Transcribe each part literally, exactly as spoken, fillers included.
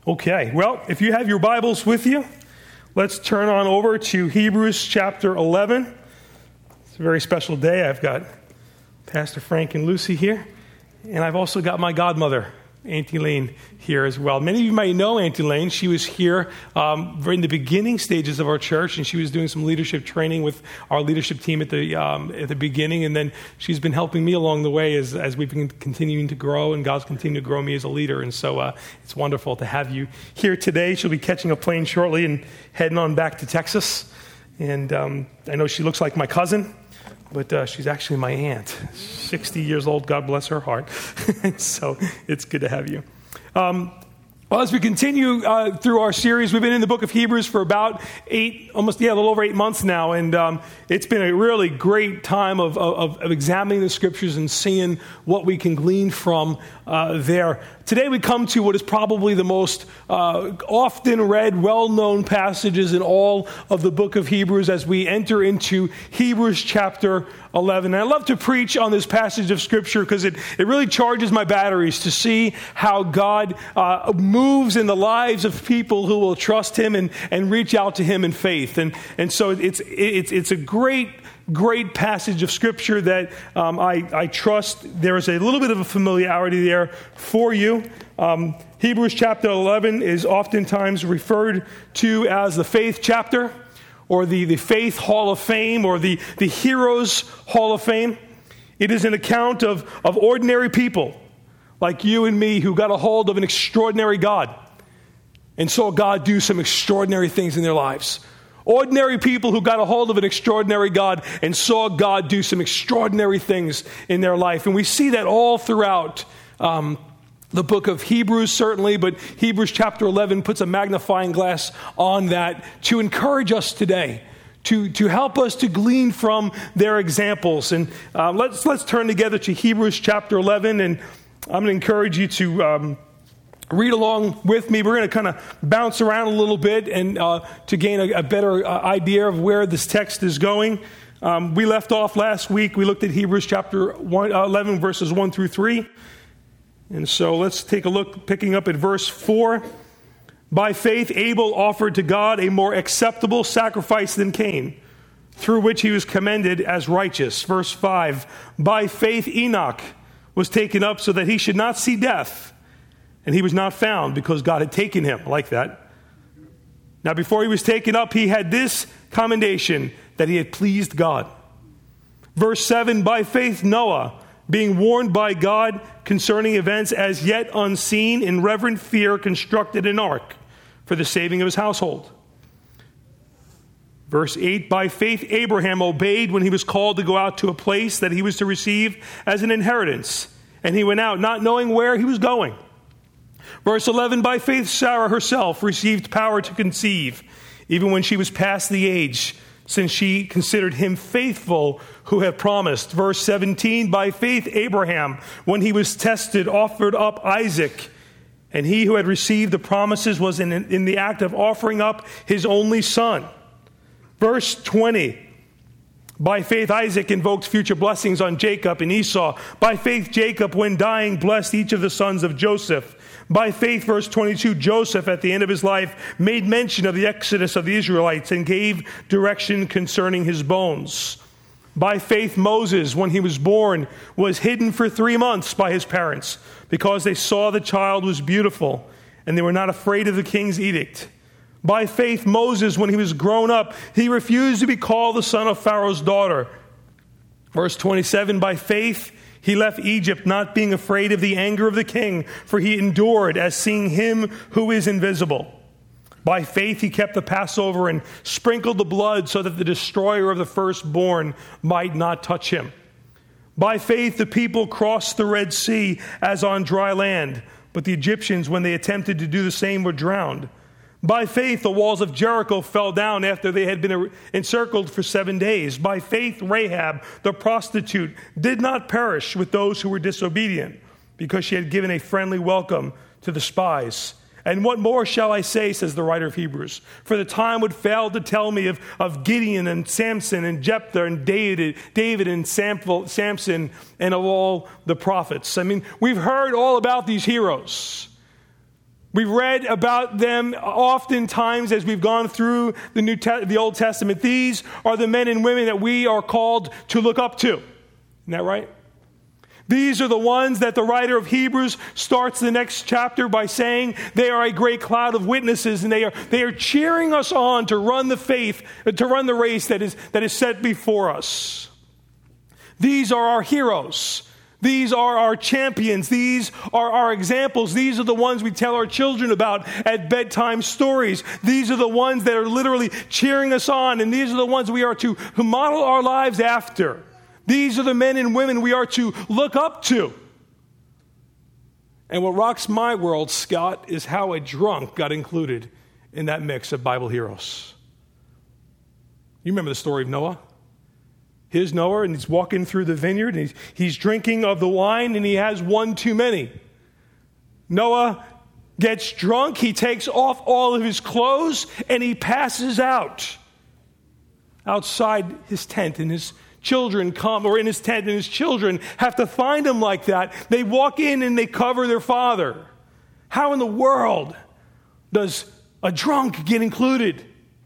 Okay, well, if you have your Bibles with you, let's turn on over to Hebrews chapter eleven. It's a very special day. I've got Pastor Frank and Lucy here, and I've also got my godmother, Auntie Lane, here as well. Many of you might know Auntie Lane. She was here um, in the beginning stages of our church, and she was doing some leadership training with our leadership team at the um, at the beginning, and then she's been helping me along the way as, as we've been continuing to grow, and God's continued to grow me as a leader, and so uh, it's wonderful to have you here today. She'll be catching a plane shortly and heading on back to Texas, and um, I know she looks like my cousin, but uh, she's actually my aunt, sixty years old, God bless her heart. So it's good to have you. Um, well, as we continue uh, through our series, we've been in the book of Hebrews for about eight, almost, yeah, a little over eight months now. And um, it's been a really great time of, of, of examining the scriptures and seeing what we can glean from uh, there. Today we come to what is probably the most uh, often read, well-known passages in all of the book of Hebrews as we enter into Hebrews chapter eleven. And I love to preach on this passage of Scripture because it, it really charges my batteries to see how God uh, moves in the lives of people who will trust Him and, and reach out to Him in faith. And, and so it's, it's, it's a great Great passage of Scripture that um, I, I trust there is a little bit of a familiarity there for you. Um, Hebrews chapter eleven is oftentimes referred to as the faith chapter, or the, the faith hall of fame, or the, the heroes hall of fame. It is an account of, of ordinary people like you and me who got a hold of an extraordinary God and saw God do some extraordinary things in their lives. Ordinary people who got a hold of an extraordinary God and saw God do some extraordinary things in their life. And we see that all throughout um, the book of Hebrews, certainly, but Hebrews chapter eleven puts a magnifying glass on that to encourage us today, to, to help us to glean from their examples. And uh, let's, let's turn together to Hebrews chapter eleven, and I'm going to encourage you to Um, read along with me. We're going to kind of bounce around a little bit and uh, to gain a, a better uh, idea of where this text is going. Um, we left off last week. We looked at Hebrews chapter one, uh, eleven, verses one through three. And so let's take a look, picking up at verse four. By faith, Abel offered to God a more acceptable sacrifice than Cain, through which he was commended as righteous. Verse five. By faith, Enoch was taken up so that he should not see death. And he was not found because God had taken him. I like that. Now, before he was taken up, he had this commendation that he had pleased God. Verse seven, by faith, Noah, being warned by God concerning events as yet unseen, in reverent fear, constructed an ark for the saving of his household. Verse eight, by faith, Abraham obeyed when he was called to go out to a place that he was to receive as an inheritance. And he went out, not knowing where he was going. Verse eleven, by faith Sarah herself received power to conceive, even when she was past the age, since she considered him faithful who had promised. Verse seventeen, by faith Abraham, when he was tested, offered up Isaac, and he who had received the promises was in, in the act of offering up his only son. Verse twenty, by faith Isaac invoked future blessings on Jacob and Esau. By faith Jacob, when dying, blessed each of the sons of Joseph. By faith, verse twenty-two, Joseph, at the end of his life, made mention of the exodus of the Israelites and gave direction concerning his bones. By faith, Moses, when he was born, was hidden for three months by his parents because they saw the child was beautiful and they were not afraid of the king's edict. By faith, Moses, when he was grown up, he refused to be called the son of Pharaoh's daughter. Verse twenty-seven, by faith, he left Egypt, not being afraid of the anger of the king, for he endured as seeing him who is invisible. By faith, he kept the Passover and sprinkled the blood so that the destroyer of the firstborn might not touch him. By faith, the people crossed the Red Sea as on dry land, but the Egyptians, when they attempted to do the same, were drowned. By faith, the walls of Jericho fell down after they had been encircled for seven days. By faith, Rahab, the prostitute, did not perish with those who were disobedient, because she had given a friendly welcome to the spies. And what more shall I say, says the writer of Hebrews? For the time would fail to tell me of, of Gideon and Samson and Jephthah and David, David and Samson and of all the prophets. I mean, we've heard all about these heroes. We've read about them oftentimes as we've gone through the New Te- the Old Testament. These are the men and women that we are called to look up to. Isn't that right? These are the ones that the writer of Hebrews starts the next chapter by saying they are a great cloud of witnesses, and they are they are cheering us on to run the faith, to run the race that is that is set before us. These are our heroes. These are our champions. These are our examples. These are the ones we tell our children about at bedtime stories. These are the ones that are literally cheering us on, and these are the ones we are to model our lives after. These are the men and women we are to look up to. And what rocks my world, Scott, is how a drunk got included in that mix of Bible heroes. You remember the story of Noah? Here's Noah, and he's walking through the vineyard, and he's, he's drinking of the wine, and he has one too many. Noah gets drunk, he takes off all of his clothes, and he passes out outside his tent, and his children come, or in his tent, and his children have to find him like that. They walk in and they cover their father. How in the world does a drunk get included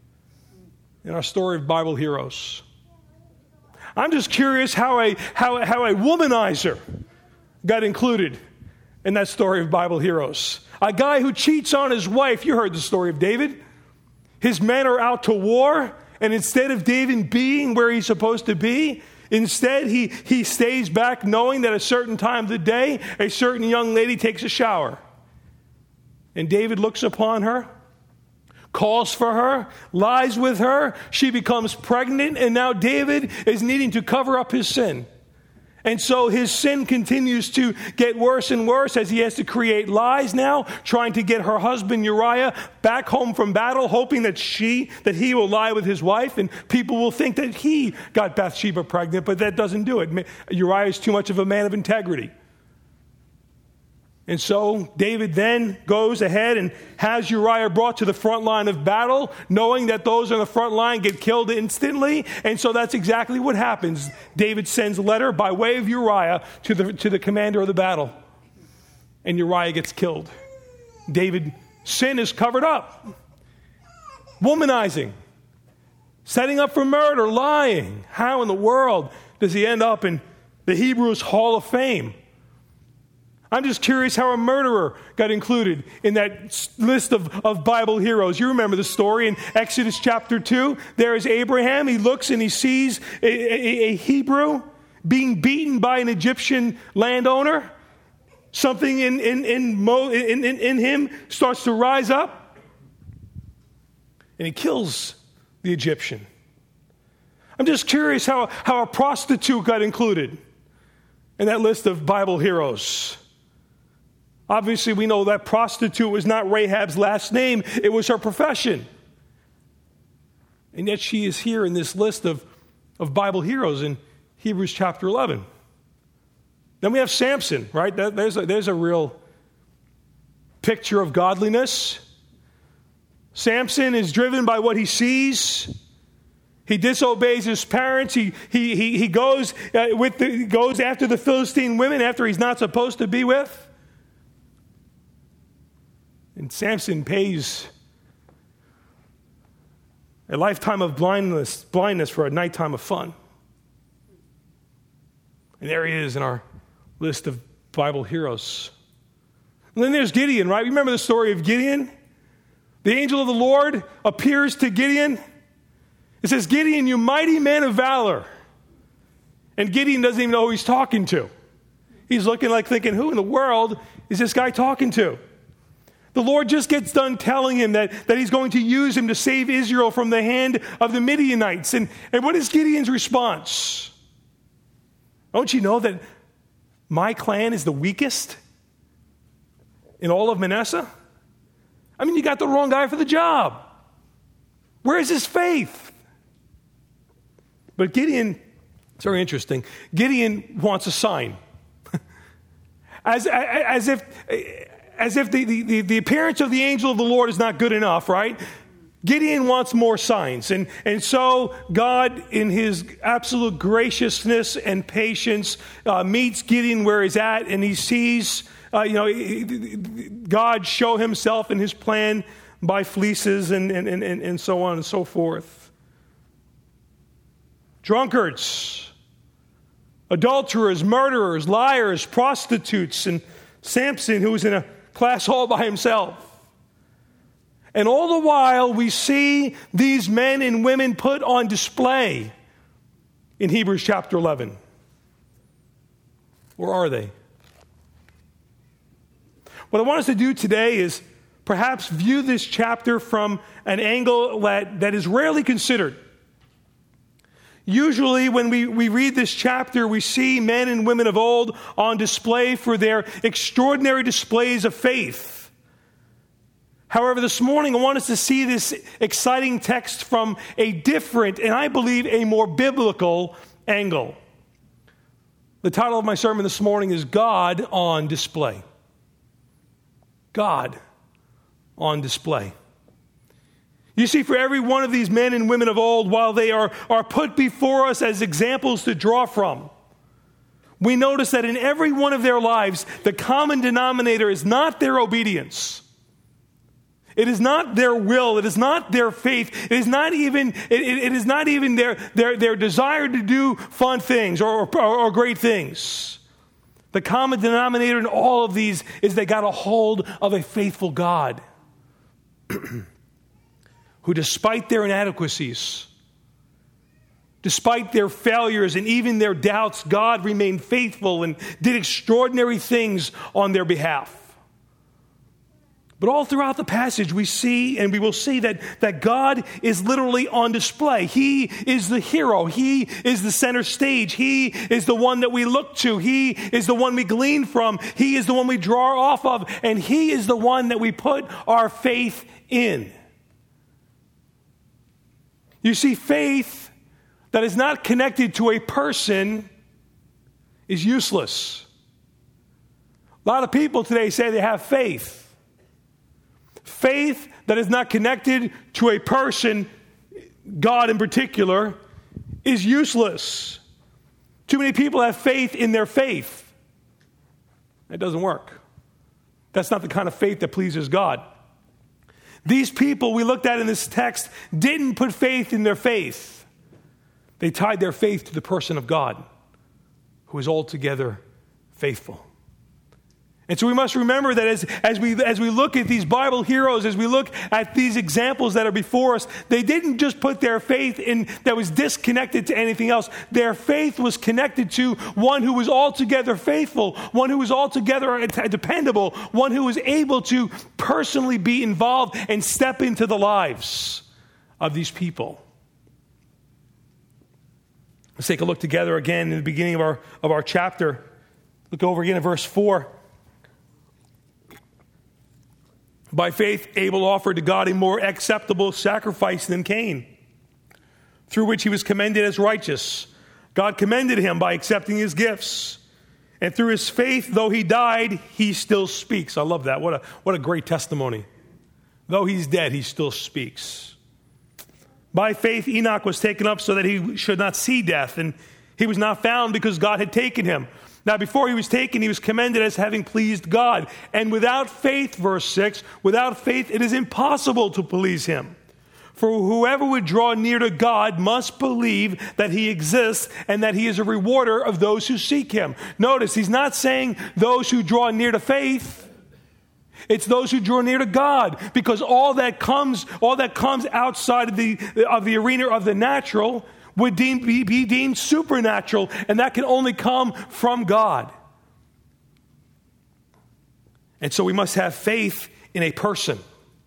in our story of Bible heroes? I'm just curious how a how, how a womanizer got included in that story of Bible heroes. A guy who cheats on his wife. You heard the story of David. His men are out to war, and instead of David being where he's supposed to be, instead he, he stays back knowing that at a certain time of the day, a certain young lady takes a shower. And David looks upon her, calls for her, lies with her, she becomes pregnant, and now David is needing to cover up his sin. And so his sin continues to get worse and worse as he has to create lies now, trying to get her husband Uriah back home from battle, hoping that she, that he will lie with his wife, and people will think that he got Bathsheba pregnant, but that doesn't do it. Uriah is too much of a man of integrity. And so David then goes ahead and has Uriah brought to the front line of battle, knowing that those on the front line get killed instantly. And so that's exactly what happens. David sends a letter by way of Uriah to the, to the commander of the battle. And Uriah gets killed. David's sin is covered up. Womanizing. Setting up for murder. Lying. How in the world does he end up in the Hebrews Hall of Fame? I'm just curious how a murderer got included in that list of, of Bible heroes. You remember the story in Exodus chapter two. There is Abraham. He looks and he sees a, a, a Hebrew being beaten by an Egyptian landowner. Something in, in, in, Mo, in, in, in him starts to rise up. And he kills the Egyptian. I'm just curious how, how a prostitute got included in that list of Bible heroes. Obviously, we know that prostitute was not Rahab's last name. It was her profession. And yet she is here in this list of, of Bible heroes in Hebrews chapter eleven. Then we have Samson, right? That, there's, a, there's a real picture of godliness. Samson is driven by what he sees. He disobeys his parents. He, he, he, he goes, uh, with the, goes after the Philistine women after he's not supposed to be with. And Samson pays a lifetime of blindness, blindness for a nighttime of fun. And there he is in our list of Bible heroes. And then there's Gideon, right? Remember the story of Gideon? The angel of the Lord appears to Gideon. It says, Gideon, you mighty man of valor. And Gideon doesn't even know who he's talking to. He's looking like thinking, who in the world is this guy talking to? The Lord just gets done telling him that, that he's going to use him to save Israel from the hand of the Midianites. And, and what is Gideon's response? Don't you know that my clan is the weakest in all of Manasseh? I mean, you got the wrong guy for the job. Where is his faith? But Gideon, it's very interesting. Gideon wants a sign. as, as if... As if the, the, the appearance of the angel of the Lord is not good enough, right? Gideon wants more signs. And, and so God, in his absolute graciousness and patience, uh, meets Gideon where he's at, and he sees uh, you know, God show himself and his plan by fleeces and, and, and, and so on and so forth. Drunkards, adulterers, murderers, liars, prostitutes, and Samson, who was in a class all by himself. And all the while, we see these men and women put on display in Hebrews chapter eleven. Where are they? What I want us to do today is perhaps view this chapter from an angle that, that is rarely considered. Usually when we, we read this chapter, we see men and women of old on display for their extraordinary displays of faith. However, this morning I want us to see this exciting text from a different, and I believe a more biblical angle. The title of my sermon this morning is God on Display. God on display. You see, for every one of these men and women of old, while they are, are put before us as examples to draw from, we notice that in every one of their lives, the common denominator is not their obedience. It is not their will. It is not their faith. It is not even, it, it is not even their, their, their desire to do fun things or, or, or great things. The common denominator in all of these is they got a hold of a faithful God who, despite their inadequacies, despite their failures and even their doubts, God remained faithful and did extraordinary things on their behalf. But all throughout the passage, we see, and we will see that, that God is literally on display. He is the hero. He is the center stage. He is the one that we look to. He is the one we glean from. He is the one we draw off of. And he is the one that we put our faith in. You see, faith that is not connected to a person is useless. A lot of people today say they have faith. Faith that is not connected to a person, God in particular, is useless. Too many people have faith in their faith. It doesn't work. That's not the kind of faith that pleases God. These people we looked at in this text didn't put faith in their faith. They tied their faith to the person of God, who is altogether faithful. And so we must remember that as, as we as we look at these Bible heroes, as we look at these examples that are before us, they didn't just put their faith in that was disconnected to anything else. Their faith was connected to one who was altogether faithful, one who was altogether dependable, one who was able to personally be involved and step into the lives of these people. Let's take a look together again in the beginning of our of our chapter. Look over again at verse four. By faith, Abel offered to God a more acceptable sacrifice than Cain, through which he was commended as righteous. God commended him by accepting his gifts. And through his faith, though he died, he still speaks. I love that. What a, what a great testimony. Though he's dead, he still speaks. By faith, Enoch was taken up so that he should not see death, and he was not found because God had taken him. Now, before he was taken, he was commended as having pleased God. And without faith, verse six, without faith, it is impossible to please him. For whoever would draw near to God must believe that he exists and that he is a rewarder of those who seek him. Notice, he's not saying those who draw near to faith. It's those who draw near to God, because all that comes, all that comes outside of the, of the arena of the natural would deem, be, be deemed supernatural, and that can only come from God. And so we must have faith in a person.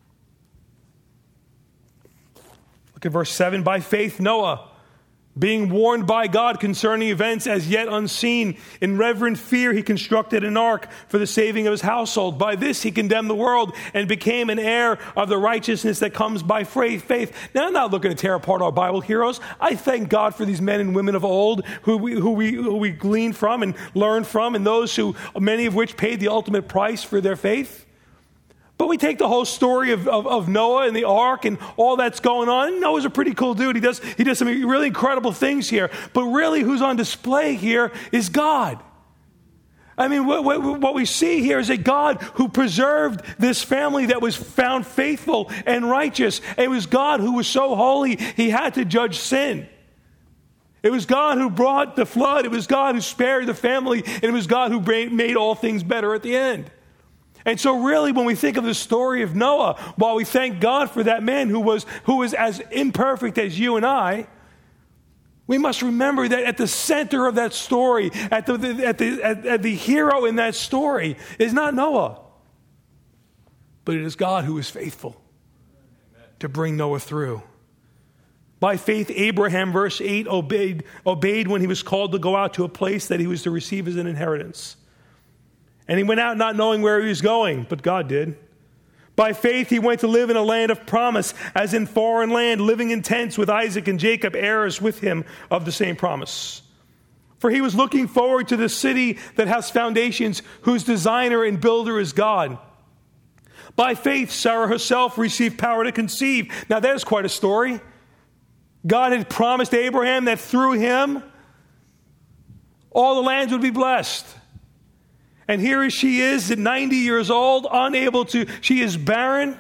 Look at verse seven. By faith, Noah, being warned by God concerning events as yet unseen, in reverent fear he constructed an ark for the saving of his household. By this he condemned the world and became an heir of the righteousness that comes by faith. Now, I'm not looking to tear apart our Bible heroes. I thank God for these men and women of old who we, who we, who we glean from and learn from, and those who, many of which paid the ultimate price for their faith. But we take the whole story of, of, of Noah and the ark and all that's going on. Noah's a pretty cool dude. He does, he does some really incredible things here. But really, who's on display here is God. I mean, what, what, what we see here is a God who preserved this family that was found faithful and righteous. It was God who was so holy, he had to judge sin. It was God who brought the flood. It was God who spared the family. And it was God who made all things better at the end. And so really, when we think of the story of Noah, while we thank God for that man who was, who was as imperfect as you and I, we must remember that at the center of that story, at the, at the, at, at the hero in that story is not Noah, but it is God who is faithful to bring Noah through. By faith, Abraham, verse eight, obeyed, obeyed when he was called to go out to a place that he was to receive as an inheritance. And he went out not knowing where he was going, but God did. By faith, he went to live in a land of promise, as in foreign land, living in tents with Isaac and Jacob, heirs with him of the same promise. For he was looking forward to the city that has foundations, whose designer and builder is God. By faith, Sarah herself received power to conceive. Now, that is quite a story. God had promised Abraham that through him, all the lands would be blessed. And here she is at ninety years old, unable to, she is barren.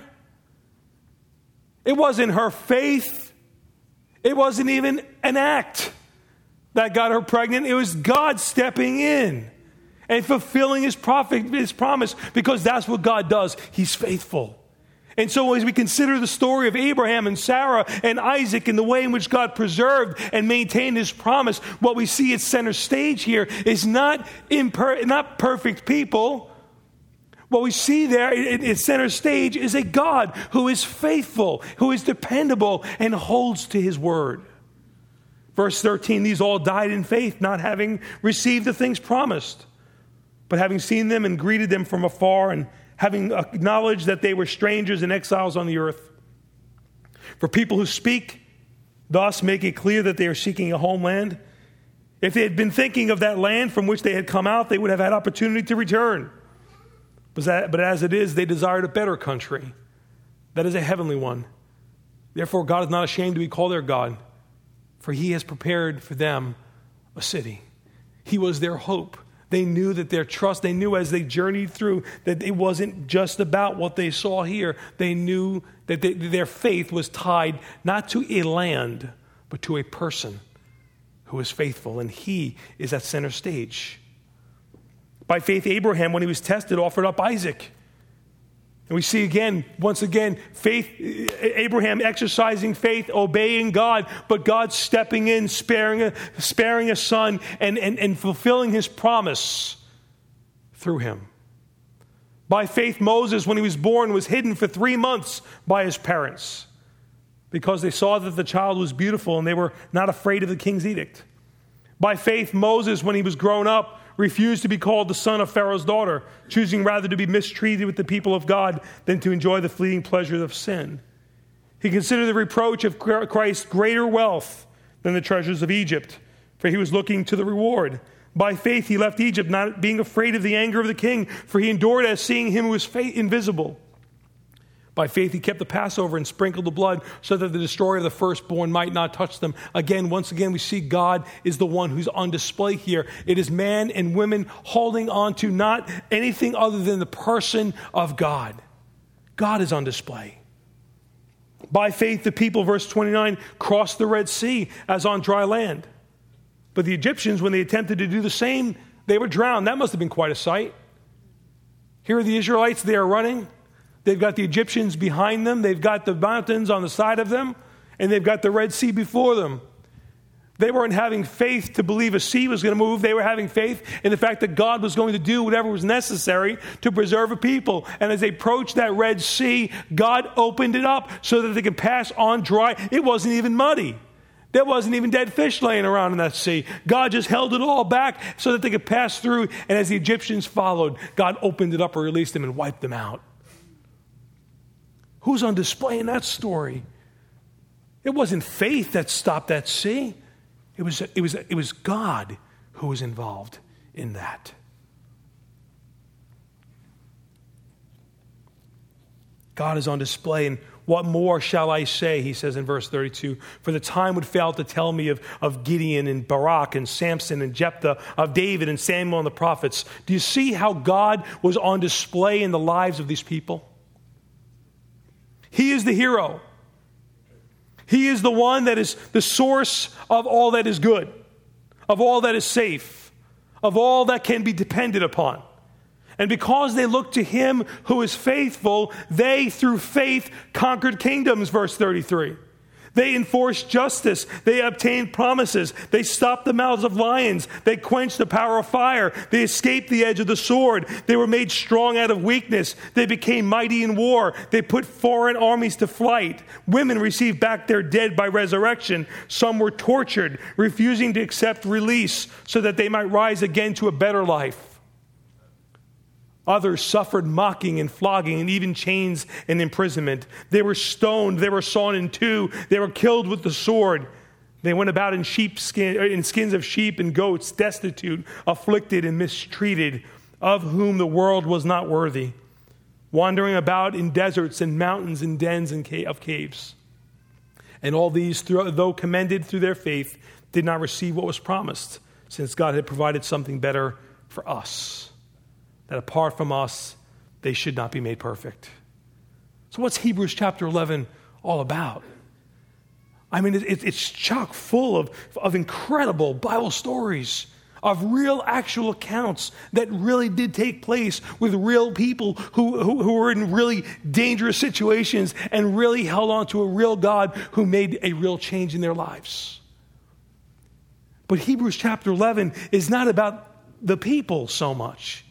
It wasn't her faith. It wasn't even an act that got her pregnant. It was God stepping in and fulfilling his, prophet, his promise, because that's what God does. He's faithful. And so as we consider the story of Abraham and Sarah and Isaac and the way in which God preserved and maintained his promise, what we see at center stage here is not imper- not perfect people. What we see there at center stage is a God who is faithful, who is dependable, and holds to his word. Verse thirteen, these all died in faith, not having received the things promised, but having seen them and greeted them from afar, and having acknowledged that they were strangers and exiles on the earth. For people who speak thus make it clear that they are seeking a homeland. If they had been thinking of that land from which they had come out, they would have had opportunity to return. But as it is, they desired a better country. That is a heavenly one. Therefore, God is not ashamed to be called their God, for he has prepared for them a city. He was their hope. They knew that their trust, they knew as they journeyed through that it wasn't just about what they saw here. They knew that they, their faith was tied not to a land, but to a person who is faithful, and he is at center stage. By faith, Abraham, when he was tested, offered up Isaac. And we see again, once again, faith, Abraham exercising faith, obeying God, but God stepping in, sparing a, sparing a son, and, and, and fulfilling his promise through him. By faith, Moses, when he was born, was hidden for three months by his parents because they saw that the child was beautiful and they were not afraid of the king's edict. By faith, Moses, when he was grown up, refused to be called the son of Pharaoh's daughter, choosing rather to be mistreated with the people of God than to enjoy the fleeting pleasures of sin. He considered the reproach of Christ greater wealth than the treasures of Egypt, for he was looking to the reward. By faith he left Egypt, not being afraid of the anger of the king, for he endured as seeing him who was invisible. By faith he kept the Passover and sprinkled the blood so that the destroyer of the firstborn might not touch them. Again, once again, we see God is the one who's on display here. It is man and women holding on to not anything other than the person of God. God is on display. By faith, the people, verse twenty-nine, crossed the Red Sea as on dry land. But the Egyptians, when they attempted to do the same, they were drowned. That must have been quite a sight. Here are the Israelites, they are running. They've got the Egyptians behind them. They've got the mountains on the side of them. And they've got the Red Sea before them. They weren't having faith to believe a sea was going to move. They were having faith in the fact that God was going to do whatever was necessary to preserve a people. And as they approached that Red Sea, God opened it up so that they could pass on dry. It wasn't even muddy. There wasn't even dead fish laying around in that sea. God just held it all back so that they could pass through. And as the Egyptians followed, God opened it up or released them and wiped them out. Who's on display in that story? It wasn't faith that stopped that sea. It was, it was, it was God who was involved in that. God is on display. And What more shall I say, he says in verse thirty-two, for the time would fail to tell me of, of Gideon and Barak and Samson and Jephthah, of David and Samuel and the prophets. Do you see how God was on display in the lives of these people? He is the hero. He is the one that is the source of all that is good, of all that is safe, of all that can be depended upon. And because they looked to him who is faithful, they, through faith, conquered kingdoms, verse thirty-three. They enforced justice. They obtained promises. They stopped the mouths of lions. They quenched the power of fire. They escaped the edge of the sword. They were made strong out of weakness. They became mighty in war. They put foreign armies to flight. Women received back their dead by resurrection. Some were tortured, refusing to accept release so that they might rise again to a better life. Others suffered mocking and flogging and even chains and imprisonment. They were stoned. They were sawn in two. They were killed with the sword. They went about in sheepskin, in skins of sheep and goats, destitute, afflicted, and mistreated, of whom the world was not worthy, wandering about in deserts and mountains and dens and of caves. And all these, though commended through their faith, did not receive what was promised, since God had provided something better for us, that apart from us, they should not be made perfect. So what's Hebrews chapter eleven all about? I mean, it, it's chock full of, of incredible Bible stories, of real actual accounts that really did take place with real people who, who, who were in really dangerous situations and really held on to a real God who made a real change in their lives. But Hebrews chapter eleven is not about the people so much,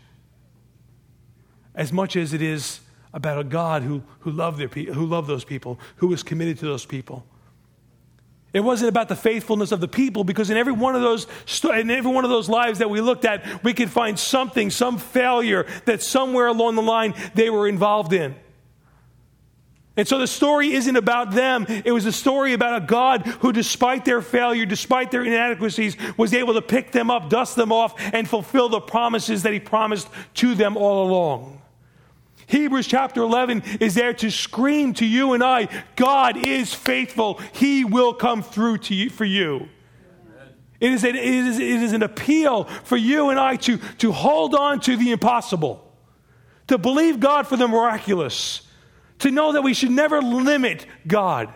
as much as it is about a God who, who loved their pe- who loved those people, who was committed to those people. It wasn't about the faithfulness of the people, because in every one of those in every one of those lives that we looked at, we could find something, some failure that somewhere along the line they were involved in. And so the story isn't about them. It was a story about a God who, despite their failure, despite their inadequacies, was able to pick them up, dust them off, and fulfill the promises that he promised to them all along. Hebrews chapter eleven is there to scream to you and I, God is faithful. He will come through to you, for you. It is, a, it, is, it is an appeal for you and I to, to hold on to the impossible, to believe God for the miraculous, to know that we should never limit God.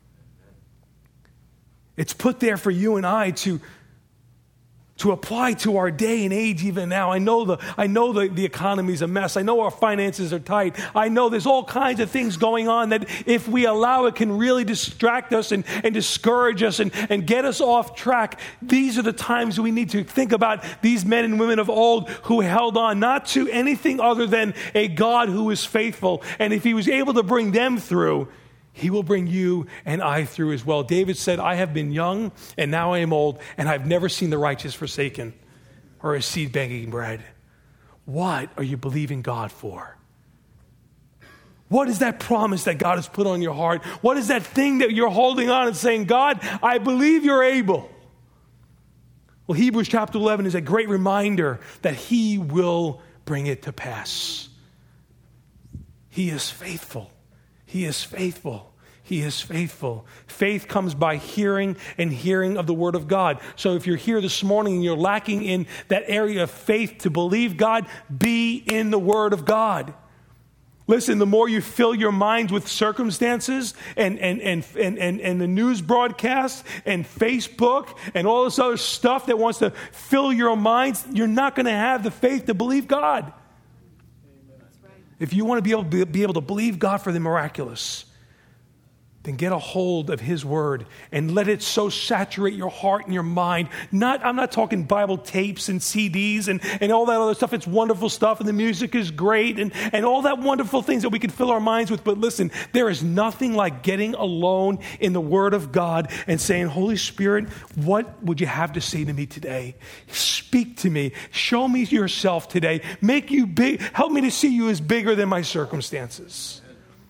It's put there for you and I to to apply to our day and age even now. I know the I know the, the economy's a mess. I know our finances are tight. I know there's all kinds of things going on that if we allow it can really distract us and, and discourage us and, and get us off track. These are the times we need to think about these men and women of old who held on not to anything other than a God who is faithful. And if he was able to bring them through, he will bring you and I through as well. David said, I have been young and now I am old, and I've never seen the righteous forsaken or a seed begging bread. What are you believing God for? What is that promise that God has put on your heart? What is that thing that you're holding on and saying, God, I believe you're able? Well, Hebrews chapter eleven is a great reminder that he will bring it to pass. He is faithful. He is faithful. He is faithful. Faith comes by hearing and hearing of the word of God. So if you're here this morning and you're lacking in that area of faith to believe God, be in the word of God. Listen, the more you fill your minds with circumstances and, and, and, and, and, and the news broadcasts and Facebook and all this other stuff that wants to fill your minds, you're not going to have the faith to believe God. If you want to be able to be able to believe God for the miraculous, then get a hold of his word and let it so saturate your heart and your mind. Not, I'm not talking Bible tapes and C Ds and, and all that other stuff. It's wonderful stuff and the music is great and, and all that wonderful things that we can fill our minds with. But listen, there is nothing like getting alone in the word of God and saying, Holy Spirit, what would you have to say to me today? Speak to me. Show me yourself today. Make you big. Help me to see you as bigger than my circumstances.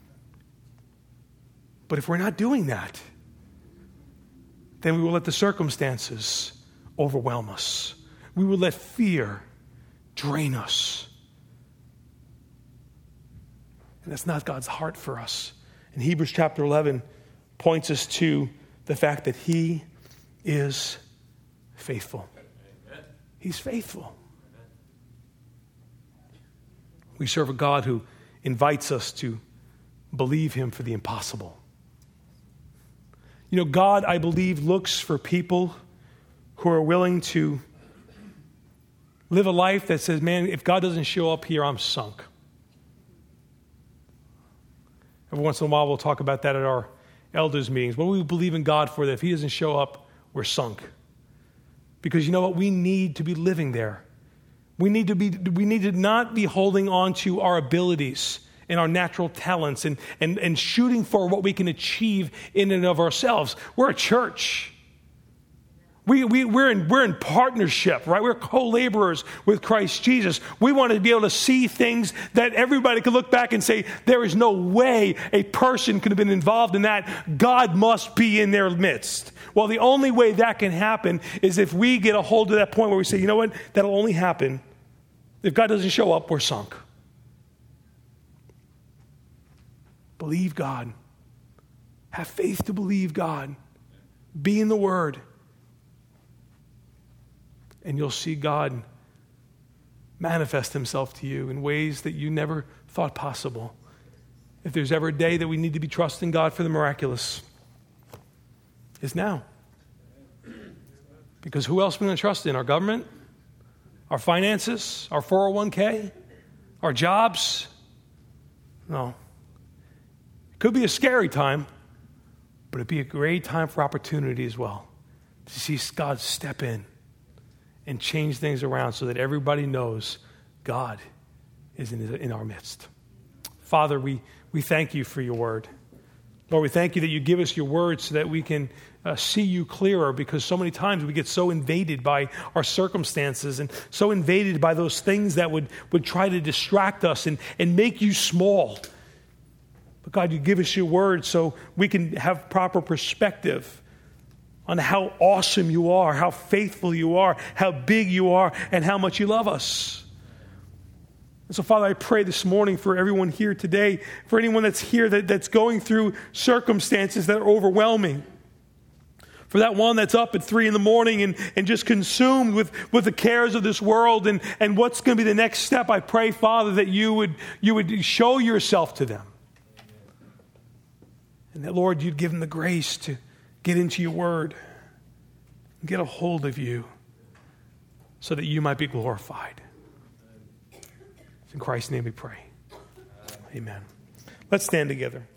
But if we're not doing that, then we will let the circumstances overwhelm us. We will let fear drain us. And that's not God's heart for us. And Hebrews chapter eleven points us to the fact that he is faithful. He's faithful. We serve a God who invites us to believe him for the impossible. You know, God, I believe, looks for people who are willing to live a life that says, man, if God doesn't show up here, I'm sunk. Every once in a while, we'll talk about that at our elders' meetings. What do we believe in God for? That if he doesn't show up, we're sunk. Because you know what? We need to be living there. We need to be. We need to not be holding on to our abilities and our natural talents and, and, and shooting for what we can achieve in and of ourselves. We're a church. We, we, we're, in, we're in partnership, right? We're co-laborers with Christ Jesus. We want to be able to see things that everybody can look back and say, there is no way a person could have been involved in that. God must be in their midst. Well, the only way that can happen is if we get a hold of that point where we say, you know what? That'll only happen if God doesn't show up, we're sunk. Believe God. Have faith to believe God. Be in the Word. And you'll see God manifest himself to you in ways that you never thought possible. If there's ever a day that we need to be trusting God for the miraculous, it's now. Because who else are we going to trust in? Our government? Our finances? Our four oh one k? Our jobs? No. It could be a scary time, but it'd be a great time for opportunity as well. To see God step in and change things around so that everybody knows God is in, in our midst. Father, we, we thank you for your word. Lord, we thank you that you give us your word so that we can uh, see you clearer, because so many times we get so invaded by our circumstances and so invaded by those things that would, would try to distract us and, and make you small. But God, you give us your word so we can have proper perspective on how awesome you are, how faithful you are, how big you are, and how much you love us. And so, Father, I pray this morning for everyone here today, for anyone that's here that, that's going through circumstances that are overwhelming. For that one that's up at three in the morning and, and just consumed with, with the cares of this world and, and what's going to be the next step, I pray, Father, that you would, you would show yourself to them. And that, Lord, you'd give them the grace to get into your word and get a hold of you so that you might be glorified. In Christ's name we pray. Amen. Let's stand together.